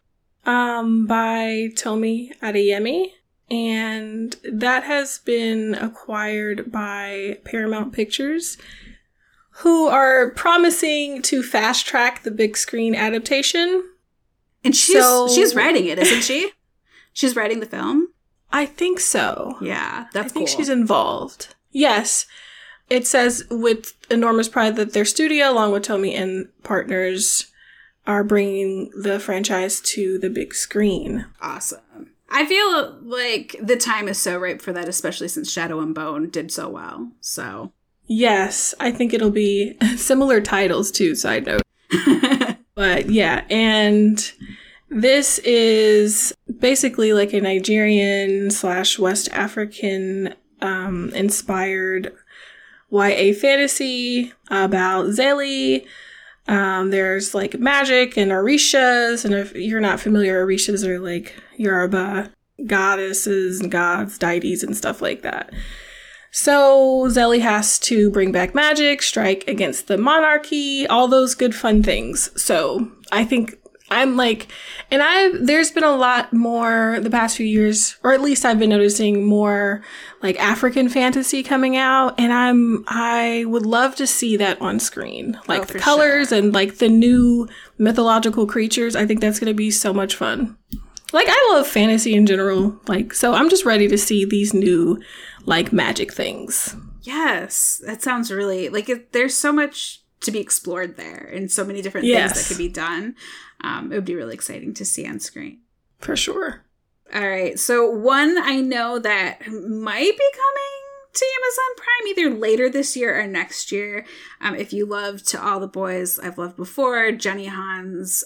by Tomi Adeyemi. And that has been acquired by Paramount Pictures, who are promising to fast track the big screen adaptation. And she's writing it, isn't she? She's writing the film? I think so. Yeah, that's cool. I think she's involved. Yes. It says with enormous pride that their studio, along with Tomi and partners, are bringing the franchise to the big screen. Awesome. I feel like the time is so ripe for that, especially since Shadow and Bone did so well. So yes, I think it'll be similar titles too, side note. But yeah, and this is basically like a Nigerian / West African inspired YA fantasy about Zeli. There's like magic and orishas, and if you're not familiar, orishas are like Yoruba goddesses and gods, deities and stuff like that. So Zelly has to bring back magic, strike against the monarchy, all those good fun things. So I think I'm like, and there's been a lot more the past few years, or at least I've been noticing more like African fantasy coming out, and I would love to see that on screen. Like the colors and like the new mythological creatures. I think that's going to be so much fun. Like, I love fantasy in general. Like, so I'm just ready to see these new like magic things. Yes, that sounds really like there's so much to be explored there and so many different things that could be done. It would be really exciting to see on screen. For sure. All right. So one I know that might be coming to Amazon Prime either later this year or next year. If you love To All the Boys I've Loved Before, Jenny Han's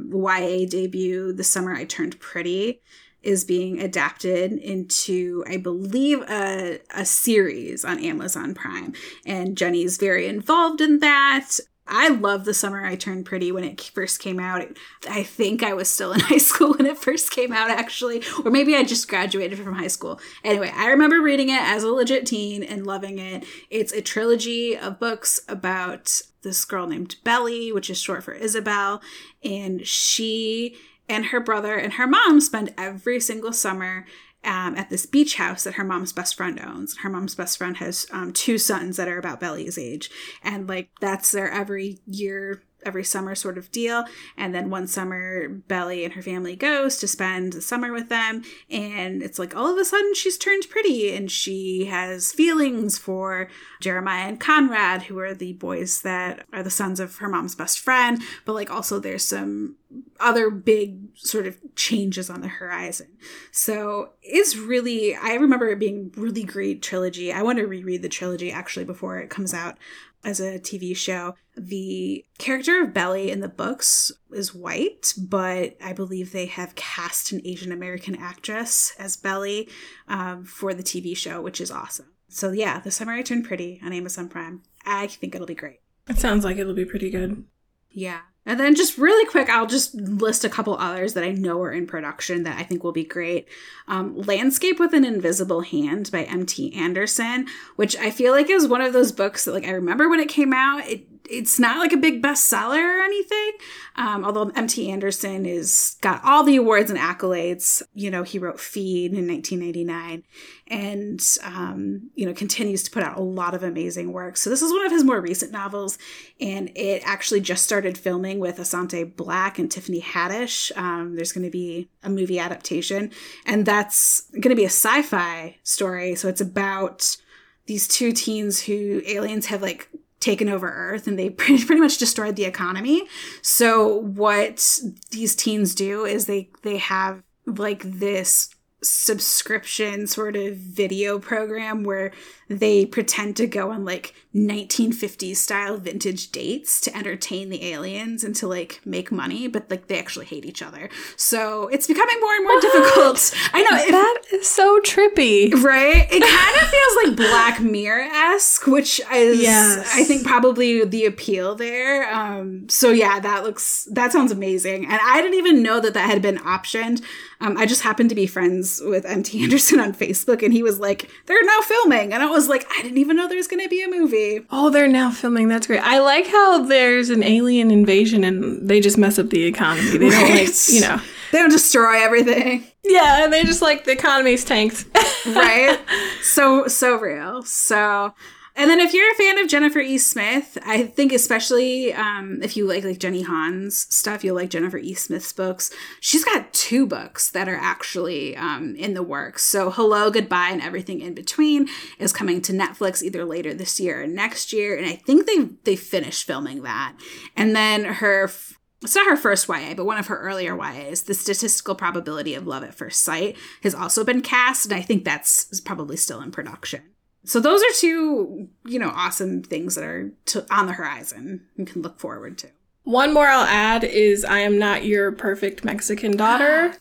YA debut, The Summer I Turned Pretty, is being adapted into, I believe, a series on Amazon Prime. And Jenny's very involved in that. I love The Summer I Turned Pretty when it first came out. I think I was still in high school when it first came out, actually. Or maybe I just graduated from high school. Anyway, I remember reading it as a legit teen and loving it. It's a trilogy of books about this girl named Belly, which is short for Isabel. And she and her brother and her mom spend every single summer at this beach house that her mom's best friend owns. Her mom's best friend has 2 sons that are about Belly's age. And like that's their every summer sort of deal. And then one summer, Belly and her family goes to spend the summer with them. And it's like all of a sudden she's turned pretty and she has feelings for Jeremiah and Conrad, who are the boys that are the sons of her mom's best friend. But like also there's some other big sort of changes on the horizon. So it's really, I remember it being really great trilogy. I want to reread the trilogy actually before it comes out as a TV show. The character of Belly in the books is white, but I believe they have cast an Asian American actress as Belly for the TV show, which is awesome. So yeah, The Summer I Turned Pretty on Amazon Prime. I think it'll be great. It sounds like it'll be pretty good. Yeah. And then just really quick, I'll just list a couple others that I know are in production that I think will be great. Landscape with an Invisible Hand by M.T. Anderson, which I feel like is one of those books that like I remember when it came out. It's not like a big bestseller or anything, although M.T. Anderson is got all the awards and accolades. You know, he wrote Feed in 1999 and, continues to put out a lot of amazing work. So this is one of his more recent novels, and it actually just started filming with Asante Black and Tiffany Haddish. There's going to be a movie adaptation, and that's going to be a sci-fi story. So it's about these 2 teens who aliens have like taken over Earth, and they pretty much destroyed the economy. So what these teens do is they have like this subscription sort of video program where they pretend to go on like 1950s style vintage dates to entertain the aliens and to like make money, but like they actually hate each other. So it's becoming more and more difficult. I know. That is so trippy. Right? It kind of feels like Black Mirror-esque, which is, I think, probably the appeal there. So yeah, that sounds amazing. And I didn't even know that had been optioned. I just happened to be friends with M.T. Anderson on Facebook, and he was like, they're now filming. And I was like, I didn't even know there was going to be a movie. Oh, they're now filming. That's great. I like how there's an alien invasion and they just mess up the economy. They don't they don't destroy everything. Yeah, they just like the economy's tanked. Right? So real. So... And then if you're a fan of Jennifer E. Smith, I think especially if you like Jenny Han's stuff, you'll like Jennifer E. Smith's books. She's got 2 books that are actually in the works. So Hello, Goodbye, and Everything in Between is coming to Netflix either later this year or next year. And I think they finished filming that. And then it's not her first YA, but one of her earlier YAs, The Statistical Probability of Love at First Sight, has also been cast. And I think that's probably still in production. So those are 2, awesome things that are on the horizon and can look forward to. One more I'll add is I Am Not Your Perfect Mexican Daughter.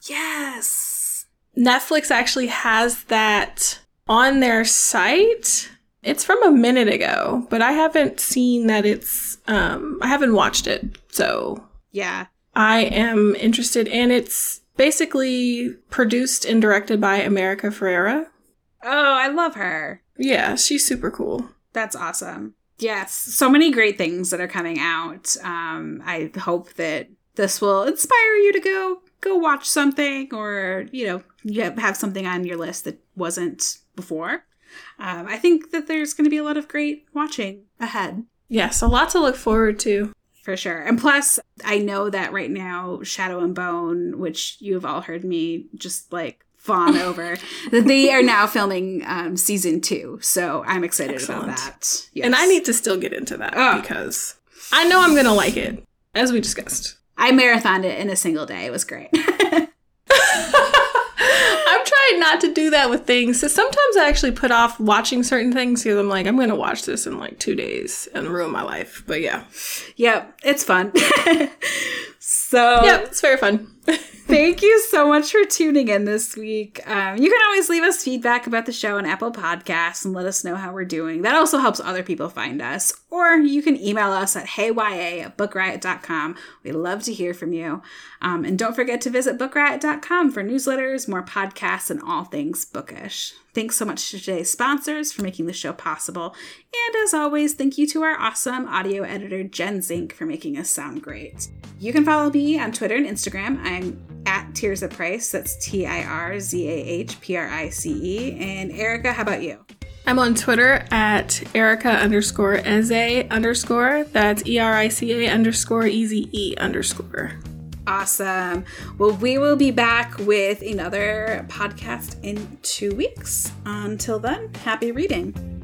Yes. Netflix actually has that on their site. It's from a minute ago, but I haven't seen that I haven't watched it. So yeah, I am interested. And it's basically produced and directed by America Ferrera. Oh, I love her. Yeah, she's super cool. That's awesome. Yes, so many great things that are coming out. I hope that this will inspire you to go watch something, or, you have something on your list that wasn't before. I think that there's going to be a lot of great watching ahead. Yes, a lot to look forward to. For sure. And plus, I know that right now, Shadow and Bone, which you have all heard me just fawn over, that they are now filming season 2. So I'm excited about that. Yes. And I need to still get into that because I know I'm going to like it, as we discussed. I marathoned it in a single day. It was great. I'm trying not to do that with things. So sometimes I actually put off watching certain things because I'm I'm going to watch this in 2 days and ruin my life. But yeah. Yep, it's fun. So yep, it's very fun. Thank you so much for tuning in this week. You can always leave us feedback about the show on Apple Podcasts and let us know how we're doing. That also helps other people find us. Or you can email us at heyya@bookriot.com. We love to hear from you. And don't forget to visit bookriot.com for newsletters, more podcasts, and all things bookish. Thanks so much to today's sponsors for making the show possible. And as always, thank you to our awesome audio editor, Jen Zink, for making us sound great. You can follow me on Twitter and Instagram. I'm at Tirza Price. That's TIRZAHPRICE. And Erica, how about you? I'm on Twitter at Erica_Eze_. That's ERICA_EZE_. Awesome. Well, we will be back with another podcast in 2 weeks. Until then, happy reading.